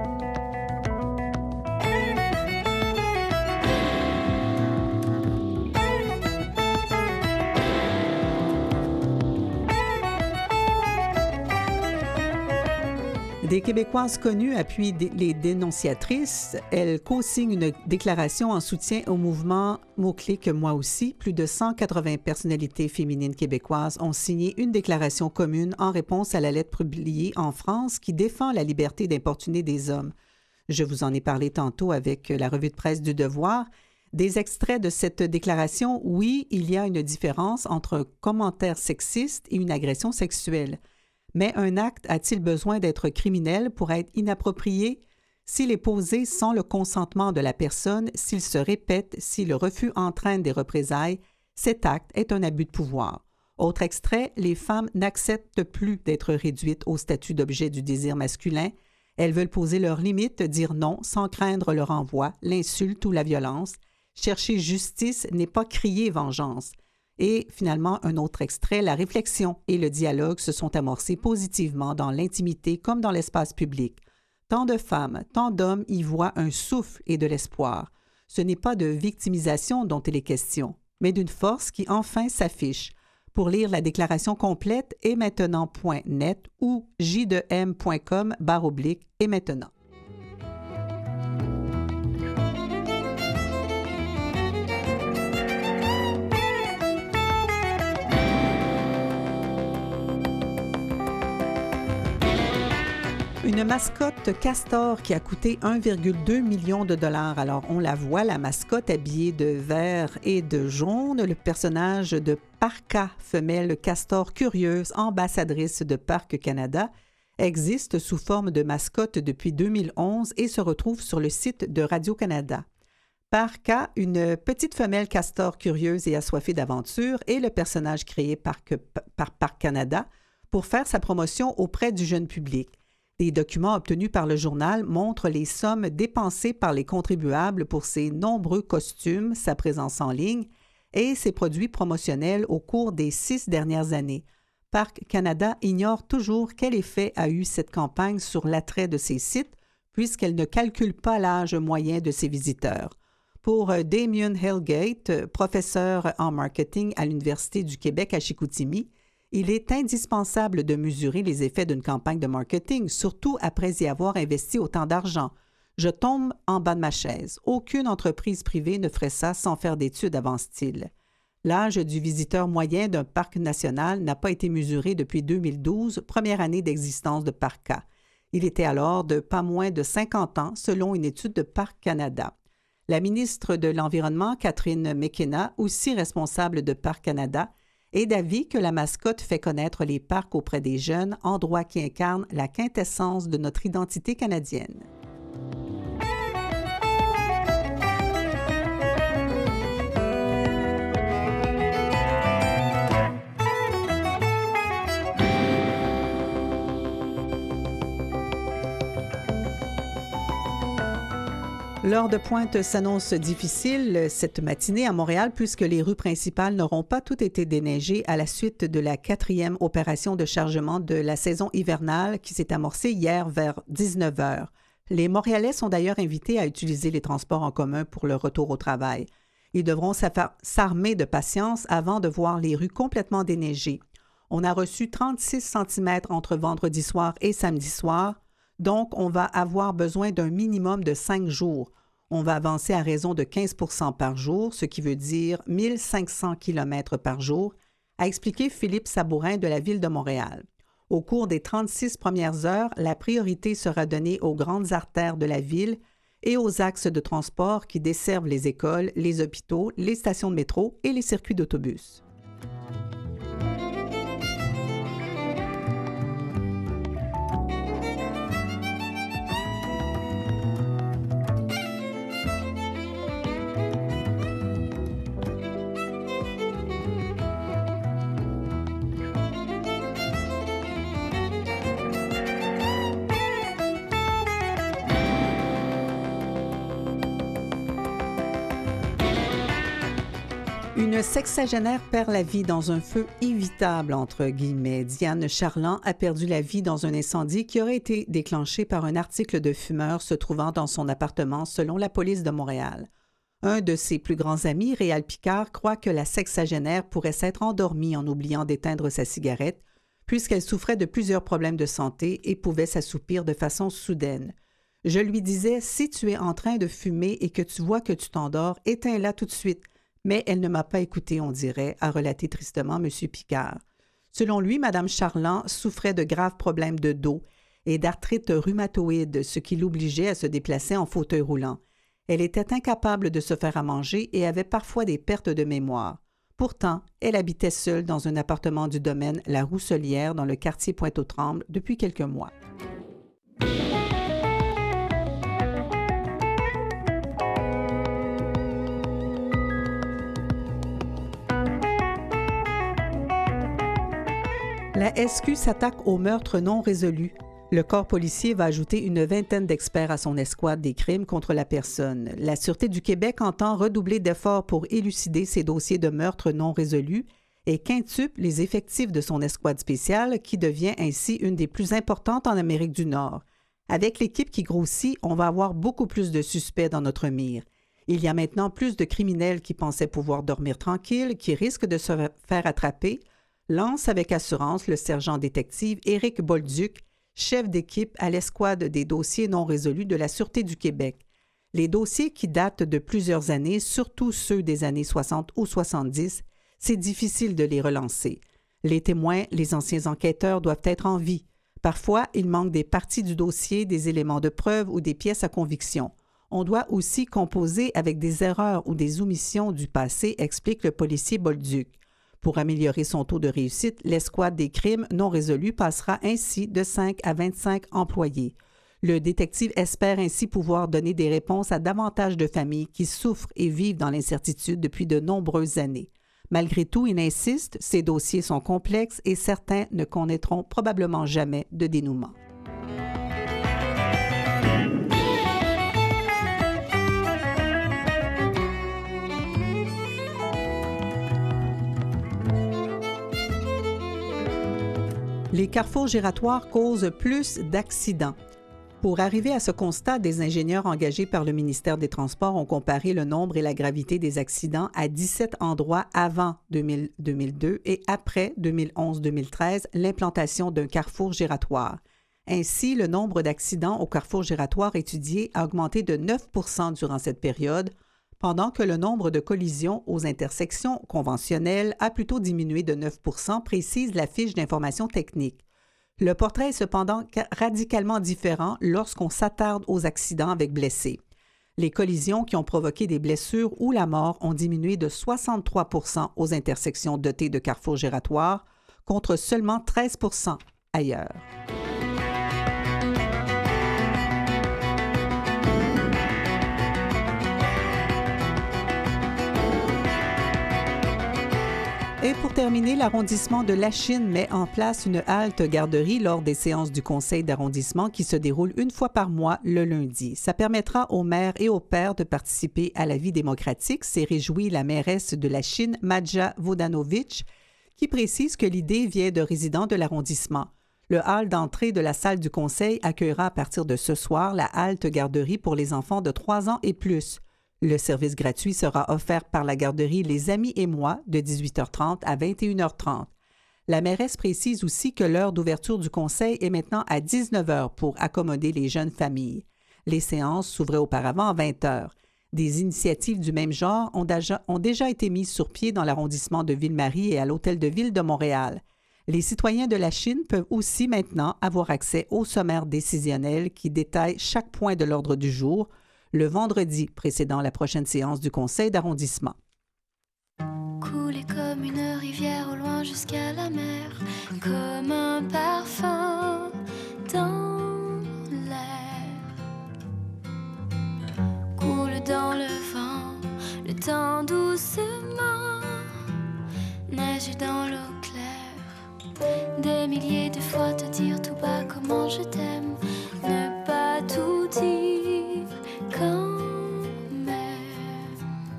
Des Québécoises connues appuient les dénonciatrices. Elles co-signent une déclaration en soutien au mouvement mot-clic Moi aussi. Plus de cent quatre-vingts personnalités féminines québécoises ont signé une déclaration commune en réponse à la lettre publiée en France qui défend la liberté d'importuner des hommes. Je vous en ai parlé tantôt avec la revue de presse du Devoir. Des extraits de cette déclaration, oui, il y a une différence entre un commentaire sexiste et une agression sexuelle. Mais un acte a-t-il besoin d'être criminel pour être inapproprié? S'il est posé sans le consentement de la personne, s'il se répète, si le refus entraîne des représailles, cet acte est un abus de pouvoir. Autre extrait, les femmes n'acceptent plus d'être réduites au statut d'objet du désir masculin. Elles veulent poser leurs limites, dire non sans craindre le renvoi, l'insulte ou la violence. Chercher justice n'est pas crier vengeance. Et finalement, un autre extrait, la réflexion et le dialogue se sont amorcés positivement dans l'intimité comme dans l'espace public. Tant de femmes, tant d'hommes y voient un souffle et de l'espoir. Ce n'est pas de victimisation dont il est question, mais d'une force qui enfin s'affiche. Pour lire la déclaration complète, et maintenant point net ou j deux m point com barre oblique et maintenant. Une mascotte castor qui a coûté un virgule deux million de dollars. Alors, on la voit, la mascotte habillée de vert et de jaune. Le personnage de Parka, femelle castor curieuse, ambassadrice de Parc Canada, existe sous forme de mascotte depuis deux mille onze et se retrouve sur le site de Radio-Canada. Parka, une petite femelle castor curieuse et assoiffée d'aventure, est le personnage créé par, par Parc Canada pour faire sa promotion auprès du jeune public. Les documents obtenus par le journal montrent les sommes dépensées par les contribuables pour ses nombreux costumes, sa présence en ligne et ses produits promotionnels au cours des six dernières années. Parc Canada ignore toujours quel effet a eu cette campagne sur l'attrait de ses sites, puisqu'elle ne calcule pas l'âge moyen de ses visiteurs. Pour Damien Hellgate, professeur en marketing à l'Université du Québec à Chicoutimi, il est indispensable de mesurer les effets d'une campagne de marketing, surtout après y avoir investi autant d'argent. Je tombe en bas de ma chaise. Aucune entreprise privée ne ferait ça sans faire d'études, avance-t-il. L'âge du visiteur moyen d'un parc national n'a pas été mesuré depuis deux mille douze, première année d'existence de Parca. Il était alors de pas moins de cinquante ans, selon une étude de Parc Canada. La ministre de l'Environnement, Catherine McKenna, aussi responsable de Parc Canada, est d'avis que la mascotte fait connaître les parcs auprès des jeunes, endroit qui incarne la quintessence de notre identité canadienne. L'heure de pointe s'annonce difficile cette matinée à Montréal puisque les rues principales n'auront pas toutes été déneigées à la suite de la quatrième opération de chargement de la saison hivernale qui s'est amorcée hier vers dix-neuf heures. Les Montréalais sont d'ailleurs invités à utiliser les transports en commun pour le retour au travail. Ils devront s'armer de patience avant de voir les rues complètement déneigées. On a reçu trente-six centimètres entre vendredi soir et samedi soir. Donc, on va avoir besoin d'un minimum de cinq jours. On va avancer à raison de quinze pour cent par jour, ce qui veut dire mille cinq cents kilomètres par jour, a expliqué Philippe Sabourin de la Ville de Montréal. Au cours des trente-six premières heures, la priorité sera donnée aux grandes artères de la ville et aux axes de transport qui desservent les écoles, les hôpitaux, les stations de métro et les circuits d'autobus. Une sexagénaire perd la vie dans un feu évitable, entre guillemets. Diane Charland a perdu la vie dans un incendie qui aurait été déclenché par un article de fumeur se trouvant dans son appartement, selon la police de Montréal. Un de ses plus grands amis, Réal Picard, croit que la sexagénaire pourrait s'être endormie en oubliant d'éteindre sa cigarette, puisqu'elle souffrait de plusieurs problèmes de santé et pouvait s'assoupir de façon soudaine. Je lui disais, si tu es en train de fumer et que tu vois que tu t'endors, éteins-la tout de suite. Mais elle ne m'a pas écouté, on dirait, a relaté tristement M. Picard. Selon lui, Mme Charland souffrait de graves problèmes de dos et d'arthrite rhumatoïde, ce qui l'obligeait à se déplacer en fauteuil roulant. Elle était incapable de se faire à manger et avait parfois des pertes de mémoire. Pourtant, elle habitait seule dans un appartement du domaine La Rousselière dans le quartier Pointe-aux-Trembles depuis quelques mois. La S Q s'attaque aux meurtres non résolus. Le corps policier va ajouter une vingtaine d'experts à son escouade des crimes contre la personne. La Sûreté du Québec entend redoubler d'efforts pour élucider ces dossiers de meurtres non résolus et quintuple les effectifs de son escouade spéciale qui devient ainsi une des plus importantes en Amérique du Nord. Avec l'équipe qui grossit, on va avoir beaucoup plus de suspects dans notre mire. Il y a maintenant plus de criminels qui pensaient pouvoir dormir tranquilles, qui risquent de se faire attraper, lance avec assurance le sergent détective Éric Bolduc, chef d'équipe à l'escouade des dossiers non résolus de la Sûreté du Québec. Les dossiers qui datent de plusieurs années, surtout ceux des années soixante ou soixante-dix, c'est difficile de les relancer. Les témoins, les anciens enquêteurs doivent être en vie. Parfois, il manque des parties du dossier, des éléments de preuve ou des pièces à conviction. On doit aussi composer avec des erreurs ou des omissions du passé, explique le policier Bolduc. Pour améliorer son taux de réussite, l'escouade des crimes non résolus passera ainsi de cinq à vingt-cinq employés. Le détective espère ainsi pouvoir donner des réponses à davantage de familles qui souffrent et vivent dans l'incertitude depuis de nombreuses années. Malgré tout, il insiste, ces dossiers sont complexes et certains ne connaîtront probablement jamais de dénouement. Les carrefours giratoires causent plus d'accidents. Pour arriver à ce constat, des ingénieurs engagés par le ministère des Transports ont comparé le nombre et la gravité des accidents à dix-sept endroits avant deux mille, deux mille deux et après deux mille onze deux mille treize, l'implantation d'un carrefour giratoire. Ainsi, le nombre d'accidents au carrefour giratoire étudié a augmenté de neuf pour cent durant cette période, pendant que le nombre de collisions aux intersections conventionnelles a plutôt diminué de neuf pour cent, précise la fiche d'information technique. Le portrait est cependant radicalement différent lorsqu'on s'attarde aux accidents avec blessés. Les collisions qui ont provoqué des blessures ou la mort ont diminué de soixante-trois pour cent aux intersections dotées de carrefours giratoires, contre seulement treize pour cent ailleurs. Et pour terminer, l'arrondissement de Lachine met en place une halte garderie lors des séances du conseil d'arrondissement qui se déroulent une fois par mois le lundi. Ça permettra aux maires et aux pères de participer à la vie démocratique, s'est réjouie la mairesse de Lachine, Madja Vodanovic, qui précise que l'idée vient de résidents de l'arrondissement. Le hall d'entrée de la salle du conseil accueillera à partir de ce soir la halte garderie pour les enfants de trois ans et plus. Le service gratuit sera offert par la garderie Les Amis et moi de dix-huit heures trente à vingt et une heures trente. La mairesse précise aussi que l'heure d'ouverture du conseil est maintenant à dix-neuf heures pour accommoder les jeunes familles. Les séances s'ouvraient auparavant à vingt heures. Des initiatives du même genre ont déjà, ont déjà été mises sur pied dans l'arrondissement de Ville-Marie et à l'Hôtel de Ville de Montréal. Les citoyens de la Chine peuvent aussi maintenant avoir accès au sommaire décisionnel qui détaille chaque point de l'ordre du jour, le vendredi précédant la prochaine séance du conseil d'arrondissement. Couler comme une rivière au loin jusqu'à la mer, comme un parfum dans l'air. Coule dans le vent, le temps doucement, nager dans l'eau claire. Des milliers de fois te dire tout bas comment je t'aime, ne pas tout dire quand même.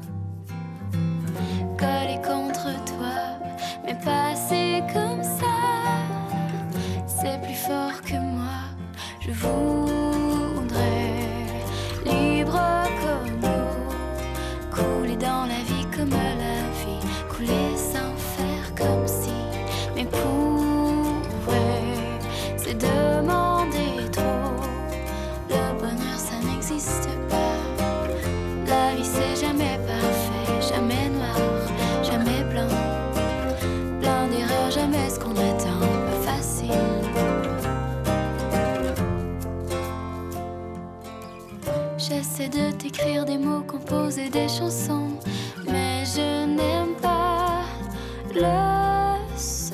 Coller contre toi, mais passer comme ça, c'est plus fort que moi. Je voudrais libre comme l'eau, couler dans la vie comme la vie, couler sans faire comme si, mais pourrait, c'est demander trop. Le bonheur ça n'existe pas. La vie c'est jamais parfait, jamais noir, jamais blanc. Plein d'erreurs, jamais ce qu'on attend, pas facile. J'essaie de t'écrire des mots, composer des chansons, mais je n'aime pas le son.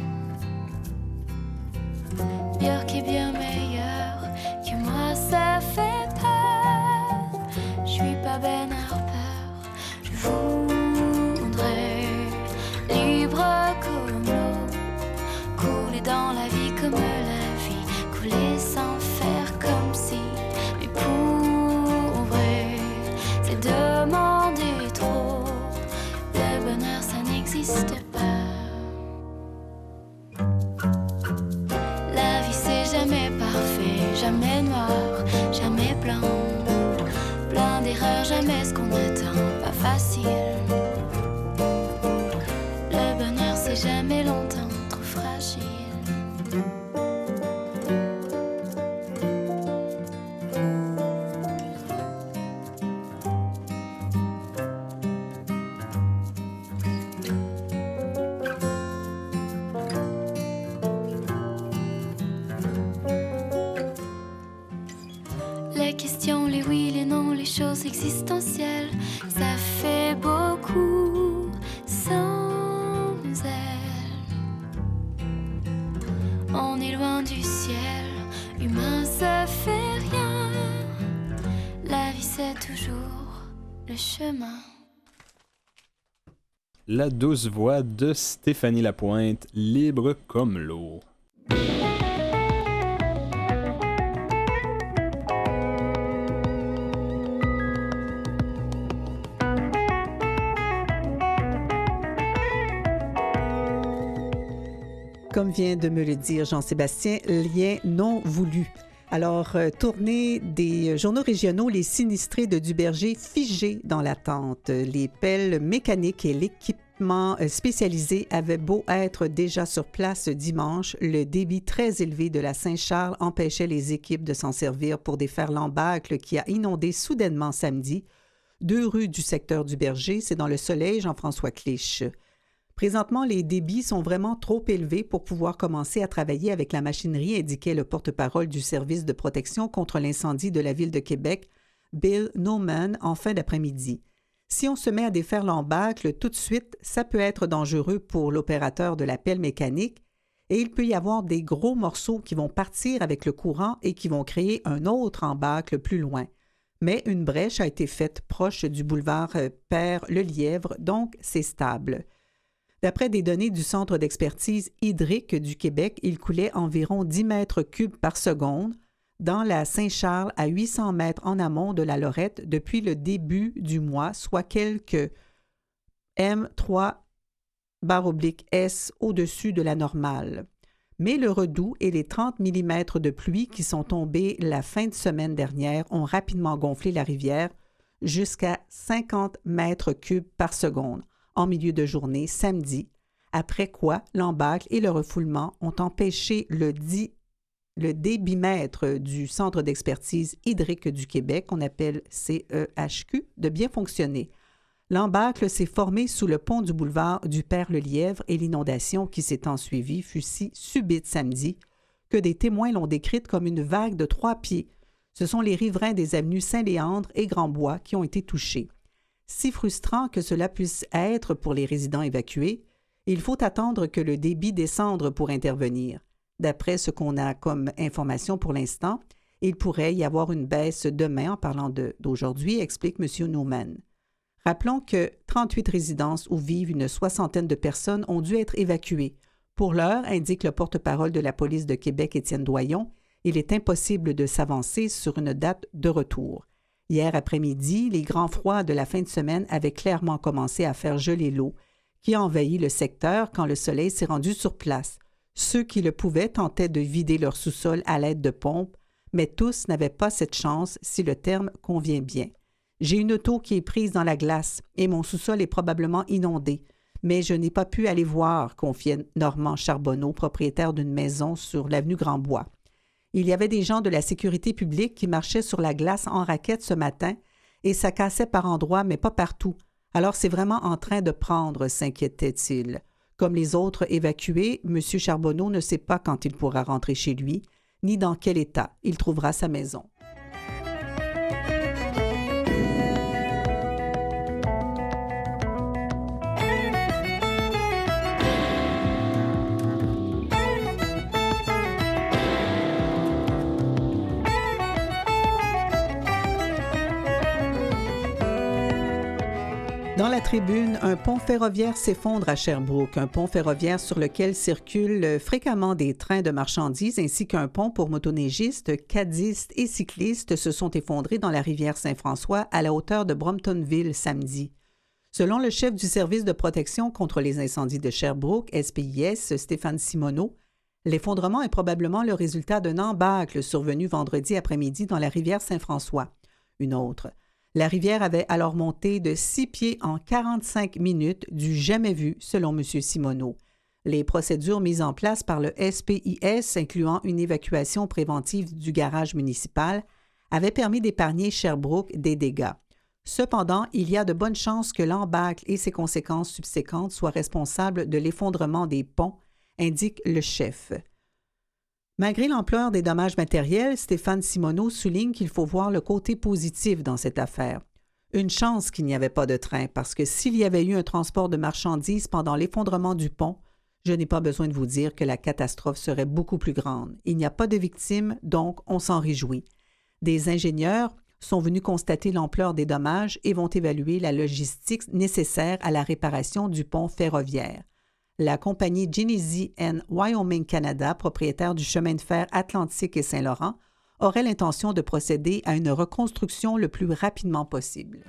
Björk est bien meilleur que moi, ça fait peur. Je suis pas Ben Harper. Je voudrais libre comme l'eau, couler dans la vie comme la vie, couler sans faire comme si, mais pour vrai, c'est demander trop. Le bonheur ça n'existe pas. La vie c'est jamais parfait, jamais noir, jamais blanc. Plein d'erreurs, jamais ce qu'on attend, pas facile. Le bonheur c'est jamais longtemps, trop fragile. Les questions, les oui, les non, les choses existentielles, ça fait beaucoup sans elles. On est loin du ciel, humain ça fait rien. La vie c'est toujours le chemin. La douce voix de Stéphanie Lapointe, libre comme l'eau. Comme vient de me le dire Jean-Sébastien, lien non voulu. Alors, euh, tournée des journaux régionaux, les sinistrés de Duberger figés dans l'attente. Les pelles mécaniques et l'équipement spécialisé avaient beau être déjà sur place dimanche, le débit très élevé de la Saint-Charles empêchait les équipes de s'en servir pour défaire l'embâcle qui a inondé soudainement samedi deux rues du secteur Duberger, c'est dans le Soleil, Jean-François Clich. Présentement, les débits sont vraiment trop élevés pour pouvoir commencer à travailler avec la machinerie, indiquait le porte-parole du service de protection contre l'incendie de la Ville de Québec, Bill Noman, en fin d'après-midi. Si on se met à défaire l'embâcle tout de suite, ça peut être dangereux pour l'opérateur de la pelle mécanique et il peut y avoir des gros morceaux qui vont partir avec le courant et qui vont créer un autre embâcle plus loin. Mais une brèche a été faite proche du boulevard Père-Lelièvre, donc c'est stable. D'après des données du Centre d'expertise hydrique du Québec, il coulait environ dix mètres cubes par seconde dans la Saint-Charles à huit cents mètres en amont de la Lorette depuis le début du mois, soit quelques M trois S au-dessus de la normale. Mais le redout et les trente millimètres de pluie qui sont tombés la fin de semaine dernière ont rapidement gonflé la rivière jusqu'à cinquante mètres cubes par seconde en milieu de journée samedi, après quoi l'embâcle et le refoulement ont empêché le, di, le débitmètre du Centre d'expertise hydrique du Québec, qu'on appelle C E H Q, de bien fonctionner. L'embâcle s'est formé sous le pont du boulevard du Père-le-Lièvre et l'inondation qui s'est ensuivie fut si subite samedi que des témoins l'ont décrite comme une vague de trois pieds. Ce sont les riverains des avenues Saint-Léandre et Grand-Bois qui ont été touchés. Si frustrant que cela puisse être pour les résidents évacués, il faut attendre que le débit descende pour intervenir. D'après ce qu'on a comme information pour l'instant, il pourrait y avoir une baisse demain en parlant de, d'aujourd'hui, explique M. Newman. Rappelons que trente-huit résidences où vivent une soixantaine de personnes ont dû être évacuées. Pour l'heure, indique le porte-parole de la police de Québec, Étienne Doyon, il est impossible de s'avancer sur une date de retour. Hier après-midi, les grands froids de la fin de semaine avaient clairement commencé à faire geler l'eau, qui a envahi le secteur quand le soleil s'est rendu sur place. Ceux qui le pouvaient tentaient de vider leur sous-sol à l'aide de pompes, mais tous n'avaient pas cette chance si le terme convient bien. J'ai une auto qui est prise dans la glace et mon sous-sol est probablement inondé, mais je n'ai pas pu aller voir, confiait Normand Charbonneau, propriétaire d'une maison sur l'avenue Grand-Bois. Il y avait des gens de la sécurité publique qui marchaient sur la glace en raquette ce matin et ça cassait par endroits, mais pas partout. Alors c'est vraiment en train de prendre, s'inquiétait-il. Comme les autres évacués, M. Charbonneau ne sait pas quand il pourra rentrer chez lui, ni dans quel état il trouvera sa maison. Dans la tribune, un pont ferroviaire s'effondre à Sherbrooke, un pont ferroviaire sur lequel circulent fréquemment des trains de marchandises ainsi qu'un pont pour motoneigistes, cadistes et cyclistes se sont effondrés dans la rivière Saint-François à la hauteur de Bromptonville samedi. Selon le chef du service de protection contre les incendies de Sherbrooke, S P I S, Stéphane Simoneau, l'effondrement est probablement le résultat d'un embâcle survenu vendredi après-midi dans la rivière Saint-François. Une autre. La rivière avait alors monté de six pieds en quarante-cinq minutes, du jamais vu, selon M. Simoneau. Les procédures mises en place par le S P I S, incluant une évacuation préventive du garage municipal, avaient permis d'épargner Sherbrooke des dégâts. Cependant, il y a de bonnes chances que l'embâcle et ses conséquences subséquentes soient responsables de l'effondrement des ponts, indique le chef. Malgré l'ampleur des dommages matériels, Stéphane Simoneau souligne qu'il faut voir le côté positif dans cette affaire. Une chance qu'il n'y avait pas de train, parce que s'il y avait eu un transport de marchandises pendant l'effondrement du pont, je n'ai pas besoin de vous dire que la catastrophe serait beaucoup plus grande. Il n'y a pas de victimes, donc on s'en réjouit. Des ingénieurs sont venus constater l'ampleur des dommages et vont évaluer la logistique nécessaire à la réparation du pont ferroviaire. La compagnie Genesee and Wyoming Canada, propriétaire du chemin de fer Atlantique et Saint-Laurent, aurait l'intention de procéder à une reconstruction le plus rapidement possible.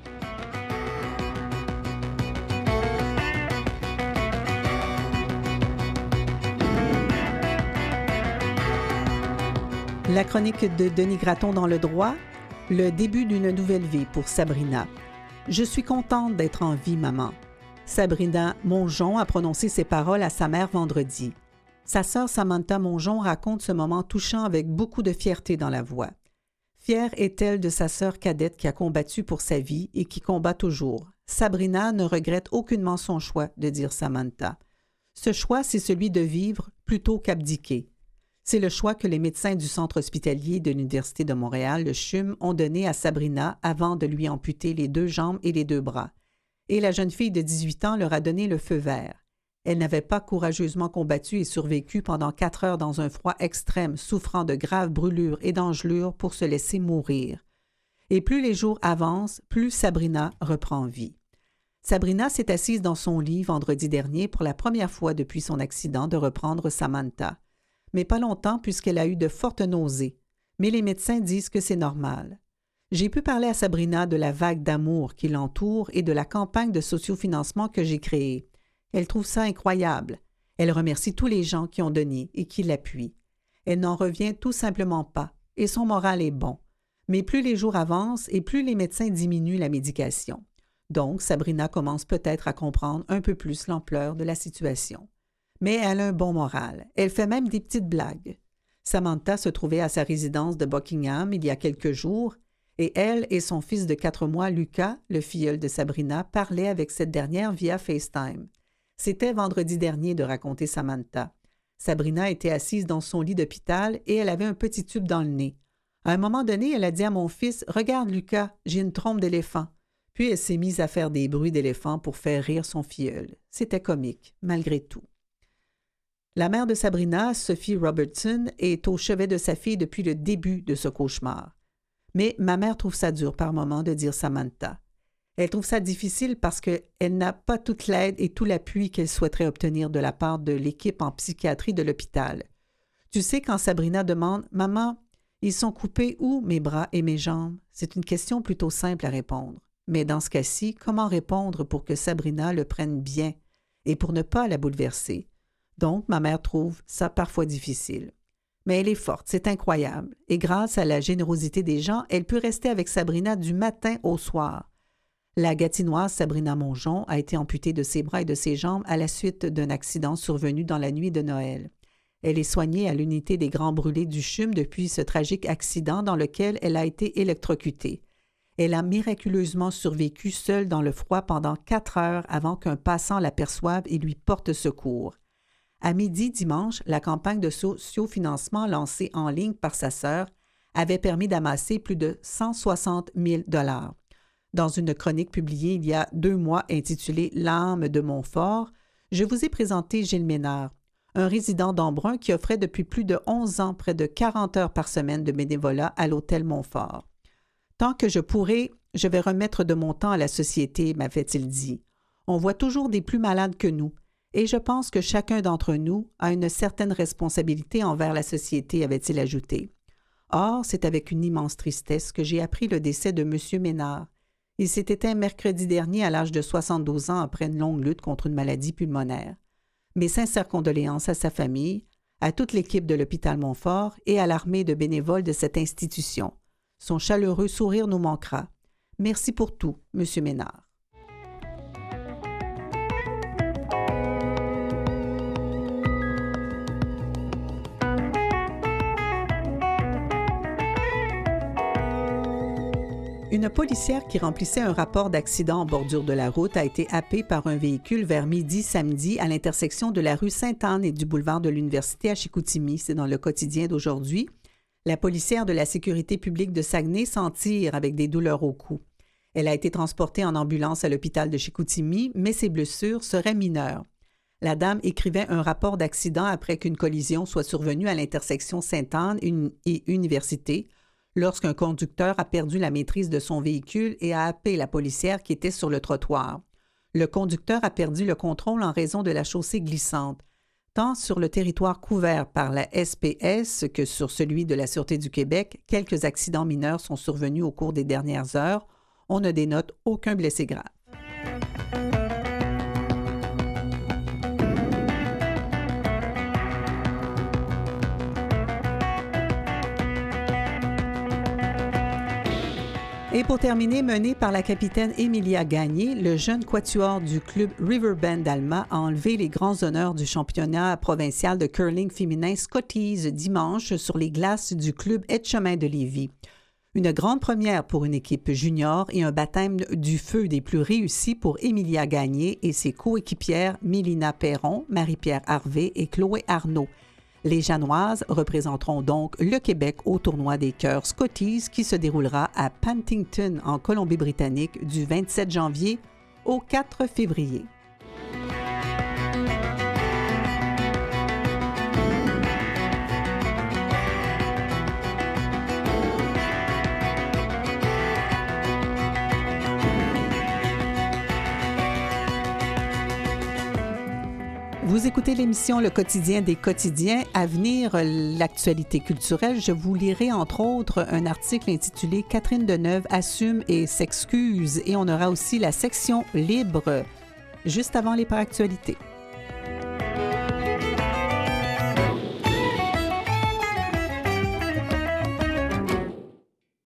La chronique de Denis Gratton dans le droit, le début d'une nouvelle vie pour Sabrina. Je suis contente d'être en vie, maman. Sabrina Mongeon a prononcé ces paroles à sa mère vendredi. Sa sœur Samantha Mongeon raconte ce moment touchant avec beaucoup de fierté dans la voix. Fière est-elle de sa sœur cadette qui a combattu pour sa vie et qui combat toujours. Sabrina ne regrette aucunement son choix, de dire Samantha. Ce choix, c'est celui de vivre plutôt qu'abdiquer. C'est le choix que les médecins du centre hospitalier de l'Université de Montréal, le C H U M, ont donné à Sabrina avant de lui amputer les deux jambes et les deux bras. Et la jeune fille de dix-huit ans leur a donné le feu vert. Elle n'avait pas courageusement combattu et survécu pendant quatre heures dans un froid extrême, souffrant de graves brûlures et d'engelures pour se laisser mourir. Et plus les jours avancent, plus Sabrina reprend vie. Sabrina s'est assise dans son lit vendredi dernier pour la première fois depuis son accident de reprendre Samantha. Mais pas longtemps puisqu'elle a eu de fortes nausées. Mais les médecins disent que c'est normal. J'ai pu parler à Sabrina de la vague d'amour qui l'entoure et de la campagne de sociofinancement que j'ai créée. Elle trouve ça incroyable. Elle remercie tous les gens qui ont donné et qui l'appuient. Elle n'en revient tout simplement pas et son moral est bon. Mais plus les jours avancent et plus les médecins diminuent la médication. Donc, Sabrina commence peut-être à comprendre un peu plus l'ampleur de la situation. Mais elle a un bon moral. Elle fait même des petites blagues. Samantha se trouvait à sa résidence de Buckingham il y a quelques jours et elle et son fils de quatre mois, Lucas, le filleul de Sabrina, parlaient avec cette dernière via FaceTime. C'était vendredi dernier de raconter Samantha. Sabrina était assise dans son lit d'hôpital et elle avait un petit tube dans le nez. À un moment donné, elle a dit à mon fils « Regarde, Lucas, j'ai une trompe d'éléphant. » Puis elle s'est mise à faire des bruits d'éléphant pour faire rire son filleul. C'était comique, malgré tout. La mère de Sabrina, Sophie Robertson, est au chevet de sa fille depuis le début de ce cauchemar. Mais ma mère trouve ça dur par moments de dire Samantha. Elle trouve ça difficile parce qu'elle n'a pas toute l'aide et tout l'appui qu'elle souhaiterait obtenir de la part de l'équipe en psychiatrie de l'hôpital. Tu sais, quand Sabrina demande « Maman, ils sont coupés où mes bras et mes jambes? » C'est une question plutôt simple à répondre. Mais dans ce cas-ci, comment répondre pour que Sabrina le prenne bien et pour ne pas la bouleverser? Donc, ma mère trouve ça parfois difficile. Mais elle est forte, c'est incroyable. Et grâce à la générosité des gens, elle peut rester avec Sabrina du matin au soir. La Gatinoise Sabrina Mongeon a été amputée de ses bras et de ses jambes à la suite d'un accident survenu dans la nuit de Noël. Elle est soignée à l'unité des Grands Brûlés du C H U M depuis ce tragique accident dans lequel elle a été électrocutée. Elle a miraculeusement survécu seule dans le froid pendant quatre heures avant qu'un passant l'aperçoive et lui porte secours. À midi dimanche, la campagne de sociofinancement lancée en ligne par sa sœur avait permis d'amasser plus de cent soixante mille dollars. Dans une chronique publiée il y a deux mois intitulée « L'âme de Montfort », je vous ai présenté Gilles Ménard, un résident d'Embrun qui offrait depuis plus de onze ans près de quarante heures par semaine de bénévolat à l'hôtel Montfort. « Tant que je pourrai, je vais remettre de mon temps à la société », m'avait-il dit. « On voit toujours des plus malades que nous. Et je pense que chacun d'entre nous a une certaine responsabilité envers la société, avait-il ajouté. Or, c'est avec une immense tristesse que j'ai appris le décès de M. Ménard. Il s'est éteint mercredi dernier à l'âge de soixante-douze ans après une longue lutte contre une maladie pulmonaire. Mes sincères condoléances à sa famille, à toute l'équipe de l'hôpital Montfort et à l'armée de bénévoles de cette institution. Son chaleureux sourire nous manquera. Merci pour tout, M. Ménard. Une policière qui remplissait un rapport d'accident en bordure de la route a été happée par un véhicule vers midi samedi à l'intersection de la rue Sainte-Anne et du boulevard de l'Université à Chicoutimi. C'est dans le quotidien d'aujourd'hui. La policière de la sécurité publique de Saguenay s'en tire avec des douleurs au cou. Elle a été transportée en ambulance à l'hôpital de Chicoutimi, mais ses blessures seraient mineures. La dame écrivait un rapport d'accident après qu'une collision soit survenue à l'intersection Sainte-Anne et Université, lorsqu'un conducteur a perdu la maîtrise de son véhicule et a happé la policière qui était sur le trottoir. Le conducteur a perdu le contrôle en raison de la chaussée glissante. Tant sur le territoire couvert par la S P S que sur celui de la Sûreté du Québec, quelques accidents mineurs sont survenus au cours des dernières heures. On ne dénote aucun blessé grave. Et pour terminer, mené par la capitaine Emilia Gagné, le jeune quatuor du club Riverbend d'Alma a enlevé les grands honneurs du championnat provincial de curling féminin Scotties dimanche sur les glaces du club Etchemin de Lévis. Une grande première pour une équipe junior et un baptême du feu des plus réussis pour Emilia Gagné et ses coéquipières Mélina Perron, Marie-Pierre Harvey et Chloé Arnaud. Les Janoises représenteront donc le Québec au tournoi des cœurs Scotties qui se déroulera à Penticton, en Colombie-Britannique, du vingt-sept janvier au quatre février. Vous écoutez l'émission Le quotidien des quotidiens. À venir, l'actualité culturelle. Je vous lirai entre autres un article intitulé « Catherine Deneuve assume et s'excuse » et on aura aussi la section libre juste avant les par actualités.